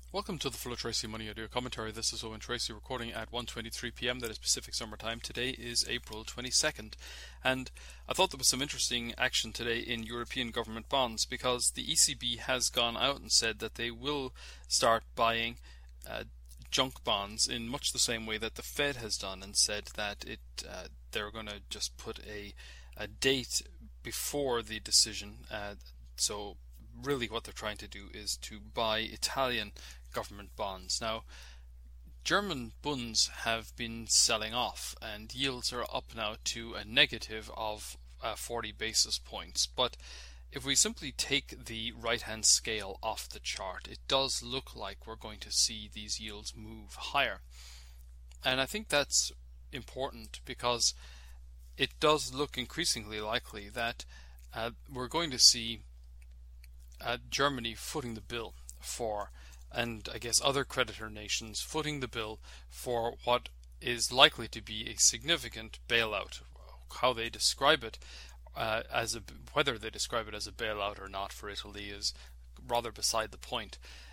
Welcome to the Full of Tracy Money Audio Commentary. This is Owen Tracy recording at 1:23 p.m. That is Pacific Summer Time. Today is April 22nd, and I thought there was some interesting action today in European government bonds because the ECB has gone out and said that they will start buying junk bonds in much the same way that the Fed has done, and said that they're going to just put a date before the decision. So really what they're trying to do is to buy Italian government bonds. Now, German bunds have been selling off and yields are up now to a negative of 40 basis points. But if we simply take the right-hand scale off the chart, it does look like we're going to see these yields move higher. And I think that's important because it does look increasingly likely that we're going to see Germany footing the bill for, and I guess other creditor nations footing the bill for what is likely to be a significant bailout. How they describe it, whether they describe it as a bailout or not for Italy is rather beside the point.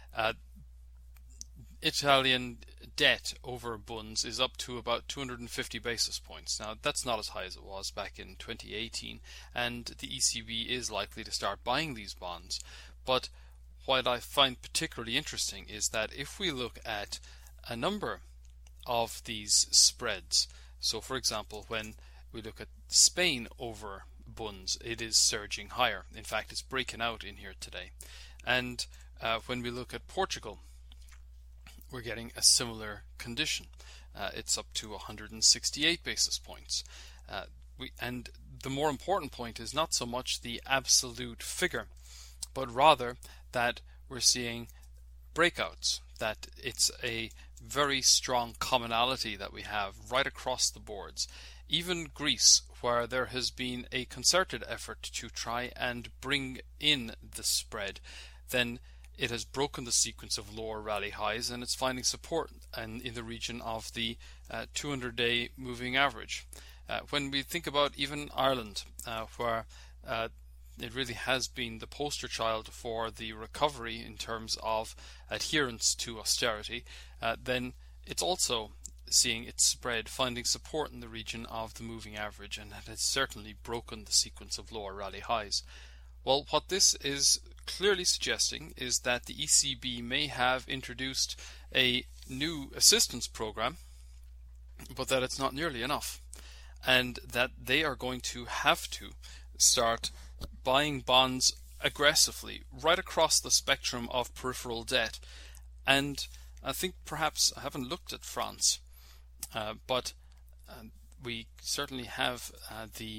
Italian debt over bunds is up to about 250 basis points. Now, that's not as high as it was back in 2018, and the ECB is likely to start buying these bonds. But what I find particularly interesting is that if we look at a number of these spreads, so for example, when we look at Spain over bunds, it is surging higher. In fact, it's breaking out in here today. And when we look at Portugal, we're getting a similar condition. It's up to 168 basis points. And the more important point is not so much the absolute figure, but rather that we're seeing breakouts, that it's a very strong commonality that we have right across the boards. Even Greece, where there has been a concerted effort to try and bring in the spread, then it has broken the sequence of lower rally highs and it's finding support in the region of the 200-day moving average. When we think about even Ireland, where it really has been the poster child for the recovery in terms of adherence to austerity, then it's also seeing its spread finding support in the region of the moving average, and it has certainly broken the sequence of lower rally highs. Well, what this is clearly suggesting is that the ECB may have introduced a new assistance program, but that it's not nearly enough, and that they are going to have to start buying bonds aggressively right across the spectrum of peripheral debt. And I think perhaps, I haven't looked at France, but we certainly have the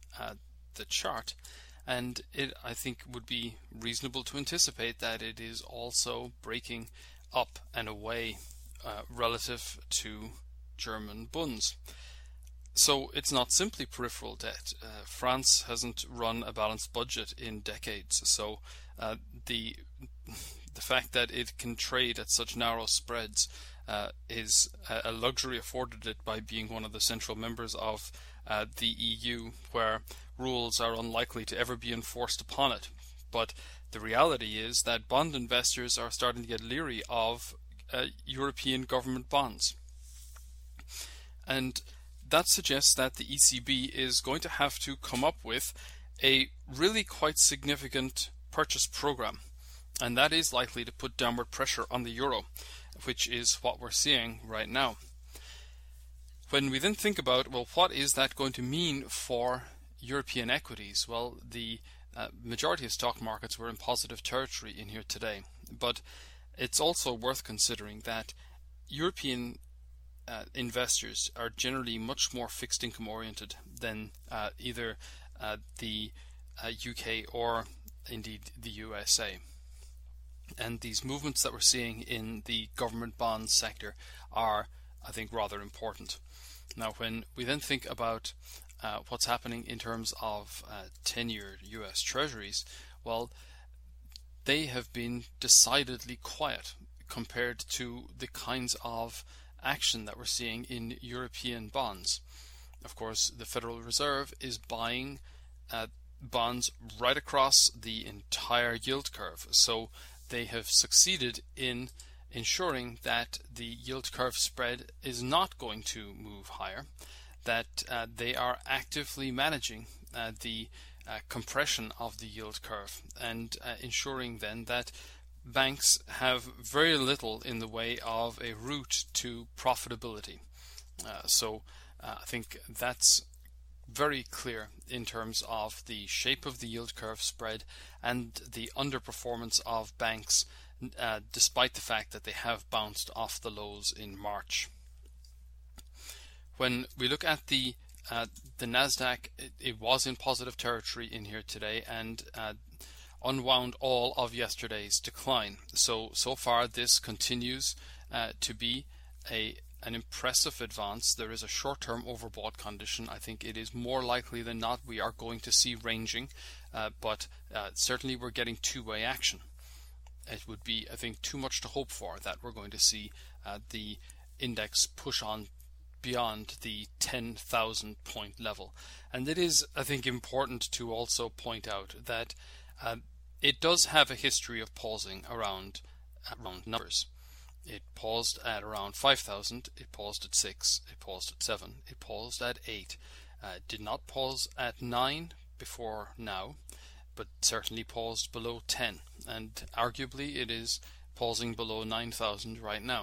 chart, and it, I think, would be reasonable to anticipate that it is also breaking up and away relative to German bunds. So it's not simply peripheral debt. France hasn't run a balanced budget in decades, so the fact that it can trade at such narrow spreads is a luxury afforded it by being one of the central members of the EU, where rules are unlikely to ever be enforced upon it. But the reality is that bond investors are starting to get leery of European government bonds. And that suggests that the ECB is going to have to come up with a really quite significant purchase program, and that is likely to put downward pressure on the euro, which is what we're seeing right now. When we then think about, well, what is that going to mean for European equities? Well, the majority of stock markets were in positive territory in here today, but it's also worth considering that European investors are generally much more fixed income oriented than either the UK or indeed the USA. And these movements that we're seeing in the government bond sector are, I think, rather important. Now, when we then think about what's happening in terms of 10-year US Treasuries, well, they have been decidedly quiet compared to the kinds of action that we're seeing in European bonds. Of course, the Federal Reserve is buying bonds right across the entire yield curve, so they have succeeded in ensuring that the yield curve spread is not going to move higher, that they are actively managing the compression of the yield curve, and ensuring then that banks have very little in the way of a route to profitability. So I think that's very clear in terms of the shape of the yield curve spread and the underperformance of banks, despite the fact that they have bounced off the lows in March. When we look at the Nasdaq, it was in positive territory in here today and unwound all of yesterday's decline. So far this continues to be an impressive advance. There is a short-term overbought condition. I think it is more likely than not we are going to see ranging, but certainly we're getting two-way action. It would be, I think, too much to hope for that we're going to see the index push on beyond the 10,000 point level. And it is, I think, important to also point out that it does have a history of pausing around numbers. It paused at around 5,000, it paused at 6, it paused at 7, it paused at 8. It did not pause at 9 before now, but certainly paused below 10, and arguably it is pausing below 9,000 right now.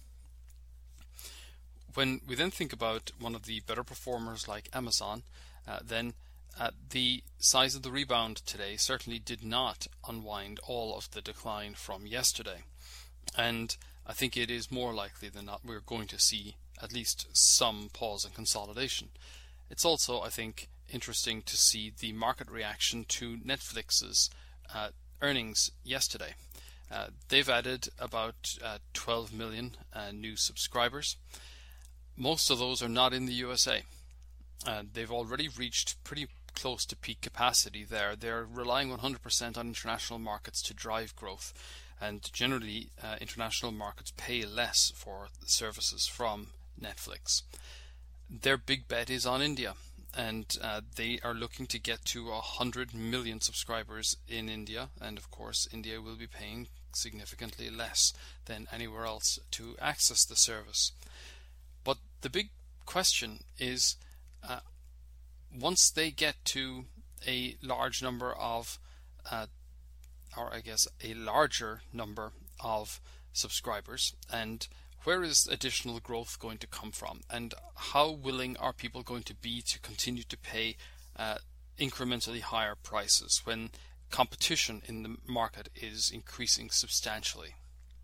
When we then think about one of the better performers like Amazon, then the size of the rebound today certainly did not unwind all of the decline from yesterday. And I think it is more likely than not we're going to see at least some pause and consolidation. It's also, I think, interesting to see the market reaction to Netflix's earnings yesterday. They've added about 12 million new subscribers. Most of those are not in the USA. They've already reached pretty close to peak capacity there. They're relying 100% on international markets to drive growth, and generally international markets pay less for services from Netflix. Their big bet is on India, and they are looking to get to 100 million subscribers in India, and of course India will be paying significantly less than anywhere else to access the service. But the big question is, once they get to a large number of, or I guess a larger number of subscribers, and where is additional growth going to come from, and how willing are people going to be to continue to pay incrementally higher prices when competition in the market is increasing substantially?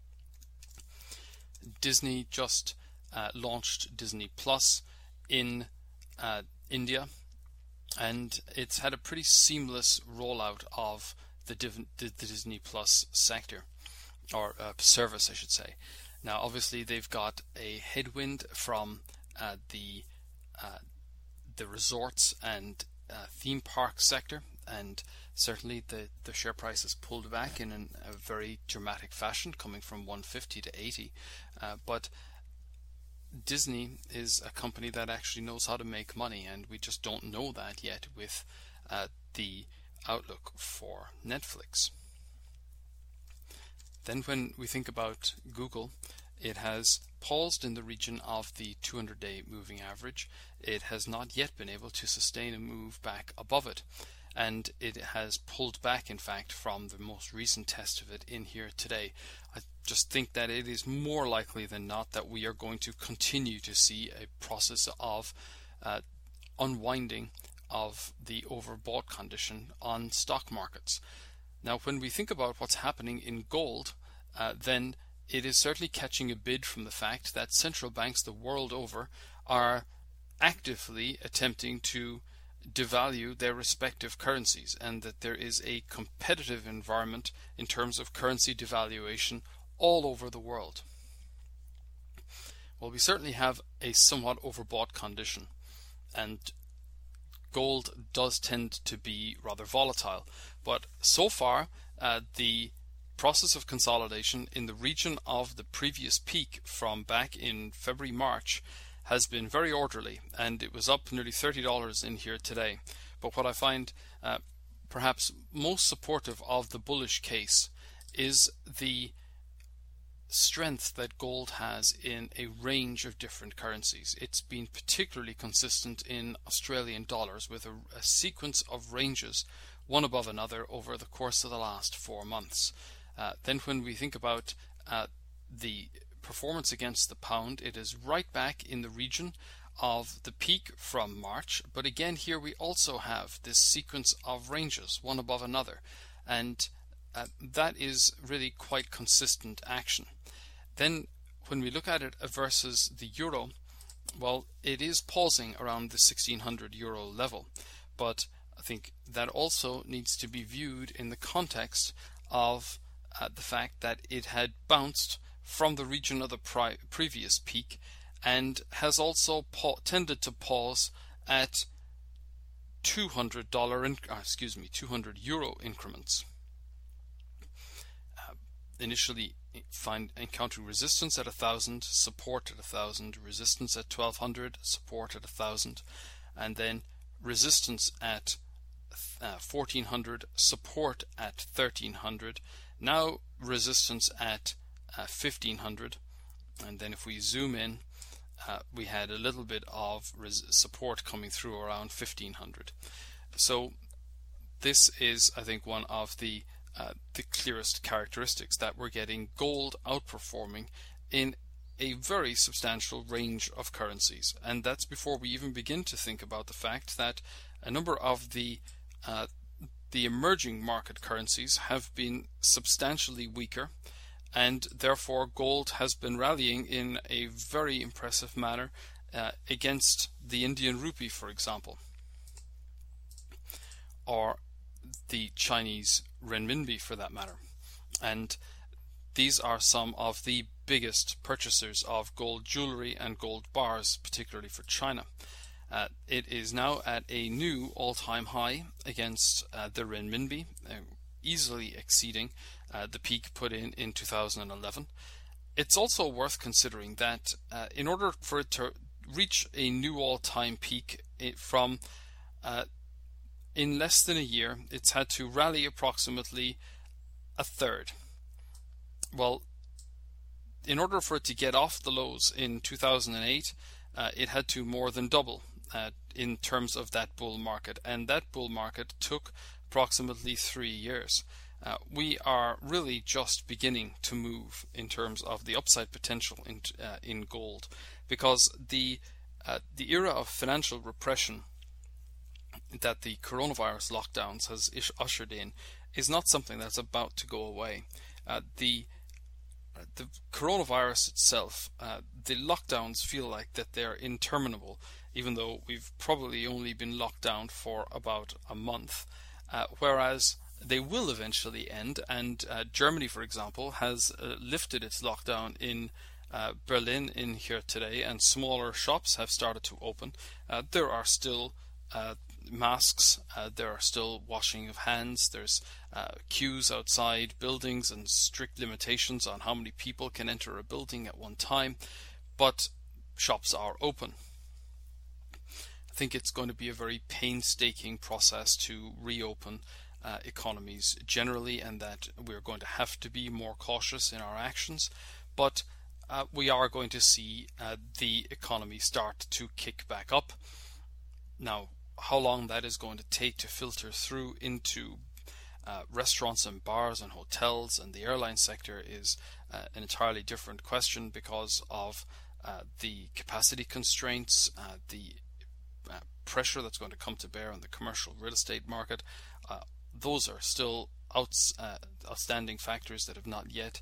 Disney just launched Disney Plus in India, and it's had a pretty seamless rollout of the Disney Plus sector, or service I should say. Now obviously they've got a headwind from the resorts and theme park sector, and certainly the share price has pulled back in a very dramatic fashion, coming from 150 to 80, but Disney is a company that actually knows how to make money, and we just don't know that yet with the outlook for Netflix. Then when we think about Google, it has paused in the region of the 200-day moving average. It has not yet been able to sustain a move back above it, and it has pulled back in fact from the most recent test of it in here today. I just think that it is more likely than not that we are going to continue to see a process of unwinding of the overbought condition on stock markets. Now when we think about what's happening in gold, then it is certainly catching a bid from the fact that central banks the world over are actively attempting to devalue their respective currencies, and that there is a competitive environment in terms of currency devaluation all over the world. Well, we certainly have a somewhat overbought condition, and gold does tend to be rather volatile, but so far the process of consolidation in the region of the previous peak from back in February-March has been very orderly, and it was up nearly $30 in here today. But what I find perhaps most supportive of the bullish case is the strength that gold has in a range of different currencies. It's been particularly consistent in Australian dollars, with a sequence of ranges, one above another, over the course of the last 4 months. Then when we think about the performance against the pound, it is right back in the region of the peak from March, but again here we also have this sequence of ranges, one above another, and that is really quite consistent action. Then when we look at it versus the euro, well, it is pausing around the 1600 euro level, but I think that also needs to be viewed in the context of the fact that it had bounced from the region of the previous peak and has also tended to pause at $200 200 euro increments. Initially encountering resistance at 1,000, support at 1,000, resistance at 1,200, support at 1,000, and then resistance at 1,400, support at 1,300, now resistance at 1,500, and then if we zoom in, we had a little bit of support coming through around 1,500. So this is, I think, one of the clearest characteristics, that we're getting gold outperforming in a very substantial range of currencies. And that's before we even begin to think about the fact that a number of the emerging market currencies have been substantially weaker, and therefore gold has been rallying in a very impressive manner against the Indian rupee, for example, or the Chinese renminbi for that matter. And these are some of the biggest purchasers of gold jewelry and gold bars, particularly for China. It is now at a new all-time high against the renminbi, easily exceeding the peak put in 2011. It's also worth considering that in order for it to reach a new all-time peak from in less than a year, it's had to rally approximately a third. Well, in order for it to get off the lows in 2008, it had to more than double in terms of that bull market, and that bull market took approximately 3 years. We are really just beginning to move in terms of the upside potential in gold, because the era of financial repression that the coronavirus lockdowns has ushered in is not something that's about to go away. The coronavirus itself, the lockdowns feel like that they're interminable, even though we've probably only been locked down for about a month, whereas they will eventually end. And Germany, for example, has lifted its lockdown in Berlin in here today, and smaller shops have started to open. There are still masks, there are still washing of hands, there's queues outside buildings and strict limitations on how many people can enter a building at one time, but shops are open. I think it's going to be a very painstaking process to reopen economies generally, and that we're going to have to be more cautious in our actions, but we are going to see the economy start to kick back up. Now, how long that is going to take to filter through into restaurants and bars and hotels and the airline sector is an entirely different question, because of the capacity constraints, the pressure that's going to come to bear on the commercial real estate market. Those are still outstanding factors that have not yet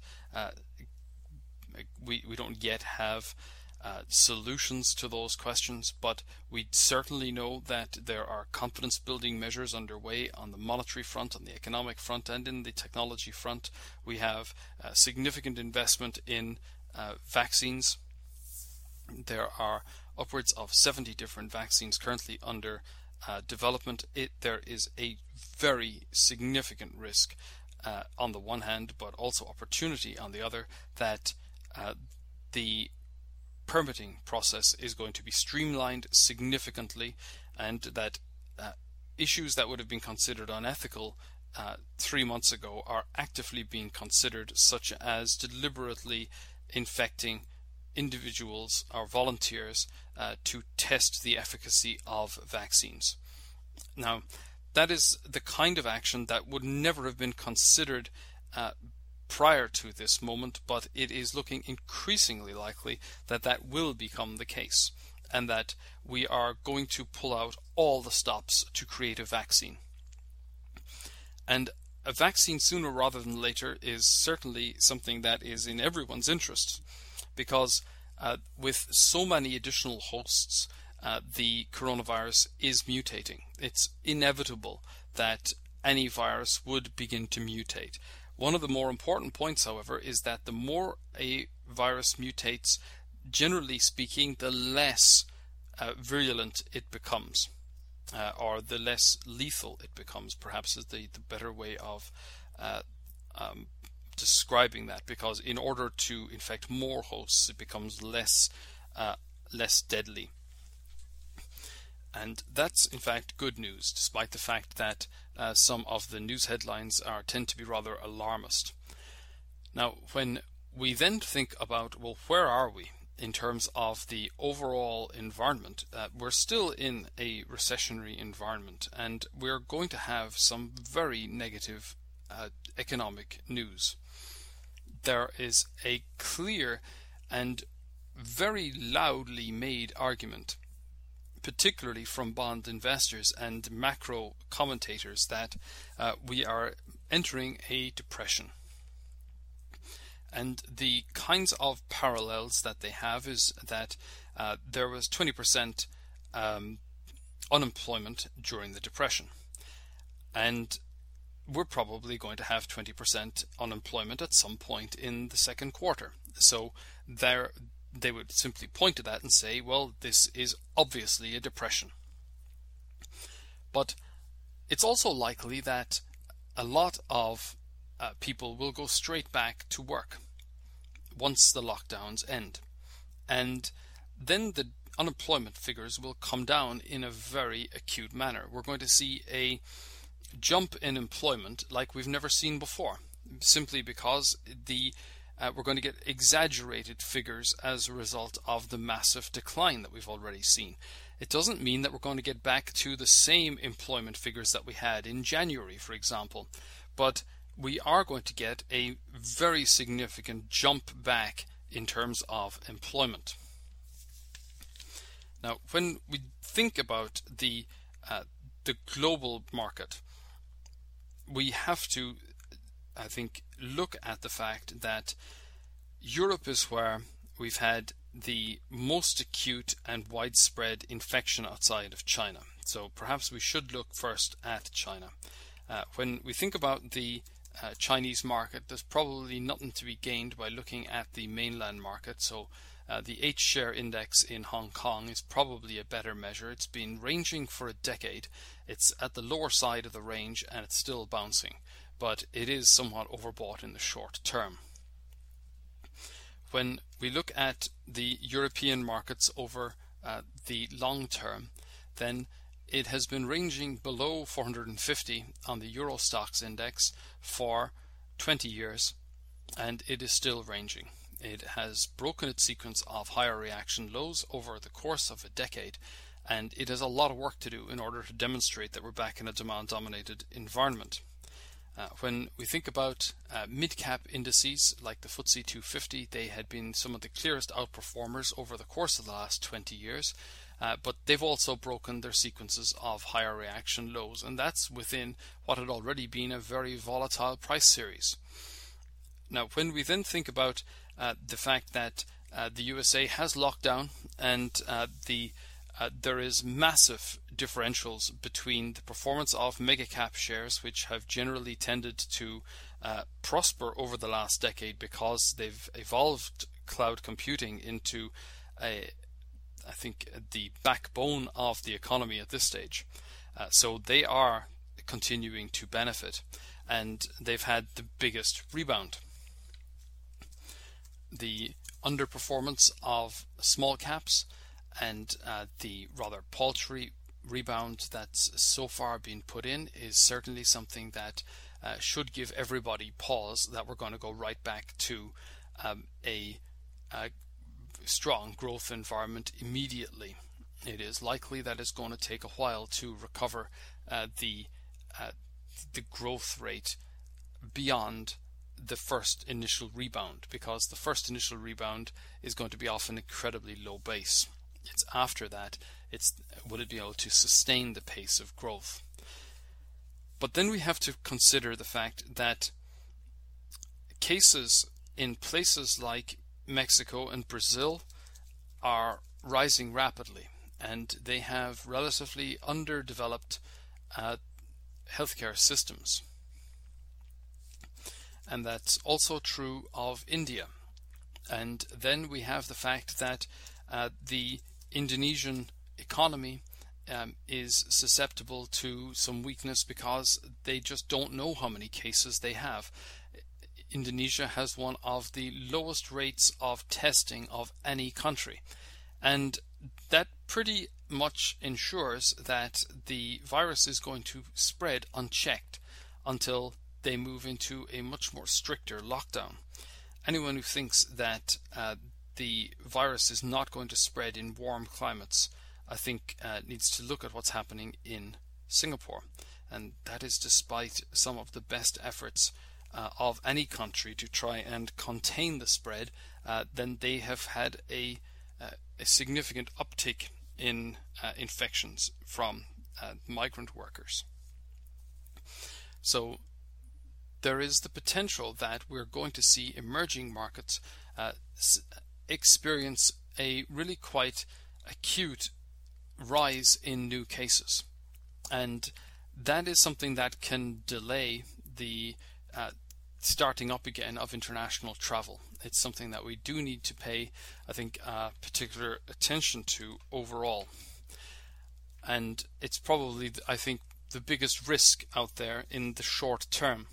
we don't yet have solutions to those questions, but we certainly know that there are confidence building measures underway on the monetary front, on the economic front, and in the technology front. We have significant investment in vaccines. There are upwards of 70 different vaccines currently under development. There is a very significant risk on the one hand, but also opportunity on the other, that the permitting process is going to be streamlined significantly, and that issues that would have been considered unethical 3 months ago are actively being considered, such as deliberately infecting individuals or volunteers to test the efficacy of vaccines. Now, that is the kind of action that would never have been considered prior to this moment, but it is looking increasingly likely that that will become the case, and that we are going to pull out all the stops to create a vaccine. And a vaccine sooner rather than later is certainly something that is in everyone's interest, because with so many additional hosts, the coronavirus is mutating. It's inevitable that any virus would begin to mutate. One of the more important points, however, is that the more a virus mutates, generally speaking, the less virulent it becomes, or the less lethal it becomes, perhaps is the better way of describing that, because in order to infect more hosts, it becomes less deadly. And that's in fact good news, despite the fact that some of the news headlines tend to be rather alarmist. Now, when we then think about, well, where are we in terms of the overall environment? We're still in a recessionary environment, and we're going to have some very negative economic news. There is a clear and very loudly made argument, particularly from bond investors and macro commentators, that we are entering a depression. And the kinds of parallels that they have is that there was 20% unemployment during the Depression. And we're probably going to have 20% unemployment at some point in the second quarter. So they would simply point to that and say, well, this is obviously a depression. But it's also likely that a lot of people will go straight back to work once the lockdowns end. And then the unemployment figures will come down in a very acute manner. We're going to see a jump in employment like we've never seen before, simply because we're going to get exaggerated figures as a result of the massive decline that we've already seen. It doesn't mean that we're going to get back to the same employment figures that we had in January, for example, but we are going to get a very significant jump back in terms of employment. Now, when we think about the global market, we have to, I think, look at the fact that Europe is where we've had the most acute and widespread infection outside of China. So perhaps we should look first at China. When we think about the Chinese market, there's probably nothing to be gained by looking at the mainland market. So the H-share index in Hong Kong is probably a better measure. It's been ranging for a decade. It's at the lower side of the range and it's still bouncing, but it is somewhat overbought in the short term. When we look at the European markets over the long term, then it has been ranging below 450 on the Euro Stoxx index for 20 years, and it is still ranging. It has broken its sequence of higher reaction lows over the course of a decade, and it has a lot of work to do in order to demonstrate that we're back in a demand-dominated environment. When we think about mid-cap indices like the FTSE 250, they had been some of the clearest outperformers over the course of the last 20 years, but they've also broken their sequences of higher reaction lows, and that's within what had already been a very volatile price series. Now, when we then think about the fact that the USA has locked down and there is massive differentials between the performance of mega cap shares, which have generally tended to prosper over the last decade because they've evolved cloud computing into I think the backbone of the economy at this stage. So they are continuing to benefit, and they've had the biggest rebound. The underperformance of small caps and the rather paltry rebound that's so far been put in is certainly something that should give everybody pause that we're going to go right back to a strong growth environment immediately. It is likely that it's going to take a while to recover the growth rate beyond the first initial rebound, because the first initial rebound is going to be off an incredibly low base. It's after that, will it be able to sustain the pace of growth? But then we have to consider the fact that cases in places like Mexico and Brazil are rising rapidly, and they have relatively underdeveloped healthcare systems. And that's also true of India. And then we have the fact that the Indonesian economy is susceptible to some weakness because they just don't know how many cases they have. Indonesia has one of the lowest rates of testing of any country, and that pretty much ensures that the virus is going to spread unchecked until they move into a much more stricter lockdown. Anyone who thinks that the virus is not going to spread in warm climates, I think needs to look at what's happening in Singapore, and that is despite some of the best efforts of any country to try and contain the spread. Then they have had a significant uptick in infections from migrant workers. So there is the potential that we're going to see emerging markets experience a really quite acute rise in new cases, and that is something that can delay the starting up again of international travel. It's something that we do need to pay, I think, particular attention to overall, and it's probably, I think, the biggest risk out there in the short term.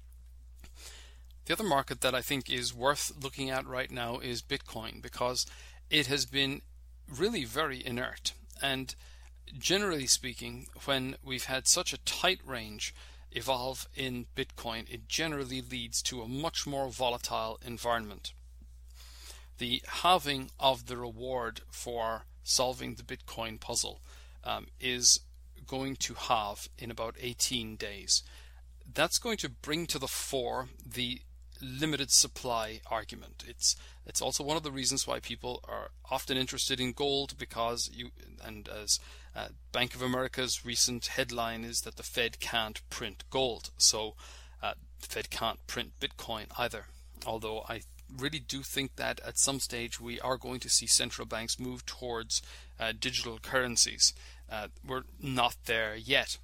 The other market that I think is worth looking at right now is Bitcoin, because it has been really very inert. And generally speaking, when we've had such a tight range evolve in Bitcoin, it generally leads to a much more volatile environment. The halving of the reward for solving the Bitcoin puzzle is going to halve in about 18 days. That's going to bring to the fore the limited supply argument. It's also one of the reasons why people are often interested in gold, because as Bank of America's recent headline is that the Fed can't print gold, so the Fed can't print Bitcoin either. Although I really do think that at some stage we are going to see central banks move towards digital currencies. We're not there yet.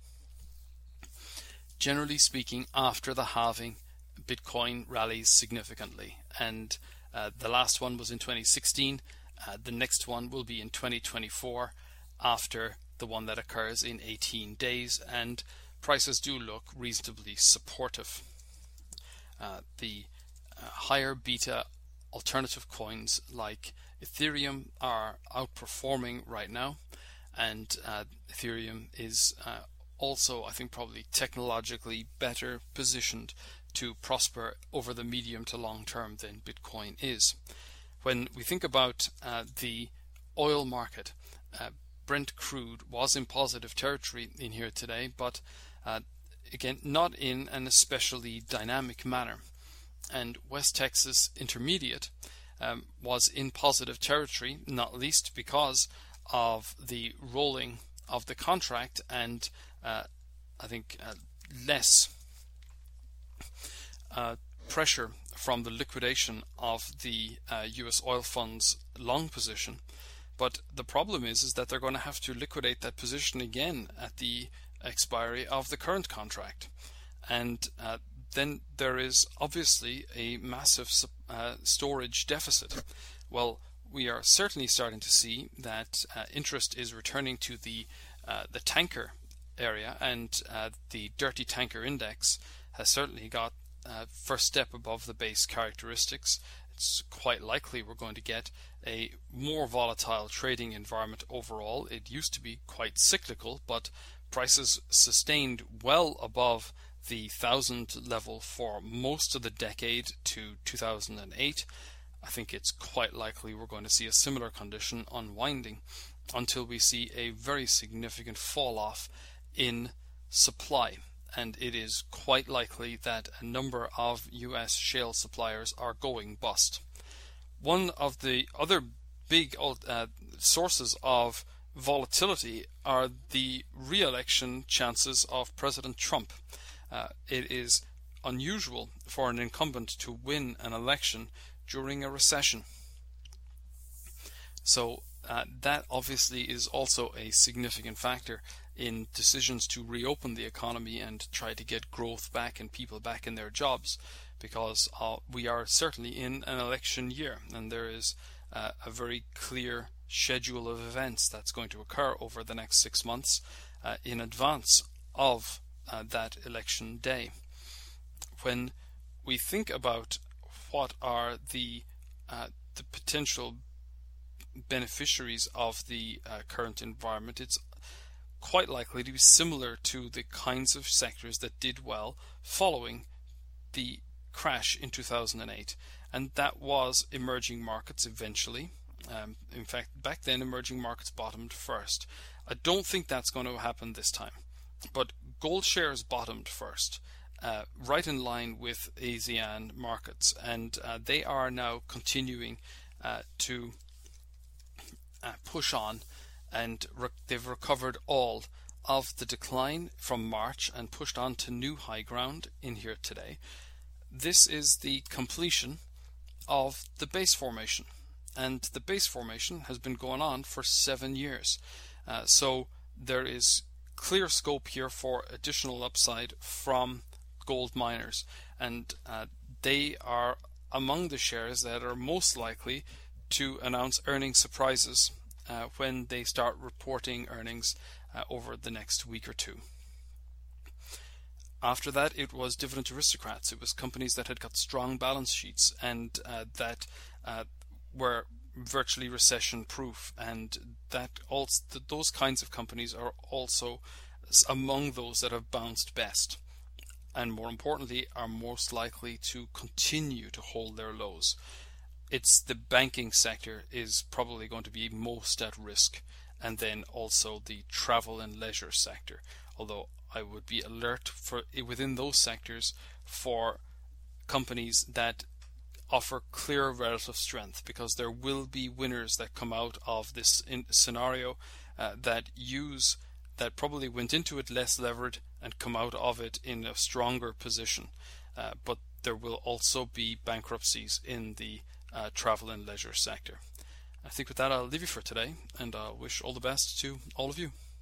Generally speaking, after the halving, Bitcoin rallies significantly, and the last one was in 2016. The next one will be in 2024 after the one that occurs in 18 days, and prices do look reasonably supportive. The higher beta alternative coins like Ethereum are outperforming right now, and Ethereum is also, I think, probably technologically better positioned to prosper over the medium to long term than Bitcoin is. When we think about the oil market, Brent crude was in positive territory in here today, but again, not in an especially dynamic manner. And West Texas Intermediate was in positive territory, not least because of the rolling of the contract and I think less pressure from the liquidation of the US oil funds long position. But the problem is that they're going to have to liquidate that position again at the expiry of the current contract. And then there is obviously a massive storage deficit. Well, we are certainly starting to see that interest is returning to the tanker area, and the dirty tanker index has certainly got first step above the base characteristics. It's quite likely we're going to get a more volatile trading environment overall. It used to be quite cyclical, but prices sustained well above the 1,000 level for most of the decade to 2008. I think it's quite likely we're going to see a similar condition unwinding until we see a very significant fall off in supply. And it is quite likely that a number of US shale suppliers are going bust. One of the other big sources of volatility are the re-election chances of President Trump. It is unusual for an incumbent to win an election during a recession. So that obviously is also a significant factor in decisions to reopen the economy and try to get growth back and people back in their jobs, because we are certainly in an election year, and there is a very clear schedule of events that's going to occur over the next 6 months in advance of that election day. When we think about what are the potential beneficiaries of the current environment, it's quite likely to be similar to the kinds of sectors that did well following the crash in 2008, and that was emerging markets eventually. In fact, back then emerging markets bottomed first. I don't think that's going to happen this time, but gold shares bottomed first, right in line with ASEAN markets, and they are now continuing to push on, and they've recovered all of the decline from March and pushed on to new high ground in here today. This is the completion of the base formation, and the base formation has been going on for 7 years. So there is clear scope here for additional upside from gold miners, and they are among the shares that are most likely to announce earnings surprises when they start reporting earnings over the next week or two. After that, it was dividend aristocrats. It was companies that had got strong balance sheets and that were virtually recession proof, and that also those kinds of companies are also among those that have bounced best, and more importantly are most likely to continue to hold their lows. It's the banking sector is probably going to be most at risk, and then also the travel and leisure sector, although I would be alert for within those sectors for companies that offer clear relative strength, because there will be winners that come out of this scenario that probably went into it less levered and come out of it in a stronger position. But there will also be bankruptcies in the travel and leisure sector. I think with that I'll leave you for today, and I wish all the best to all of you.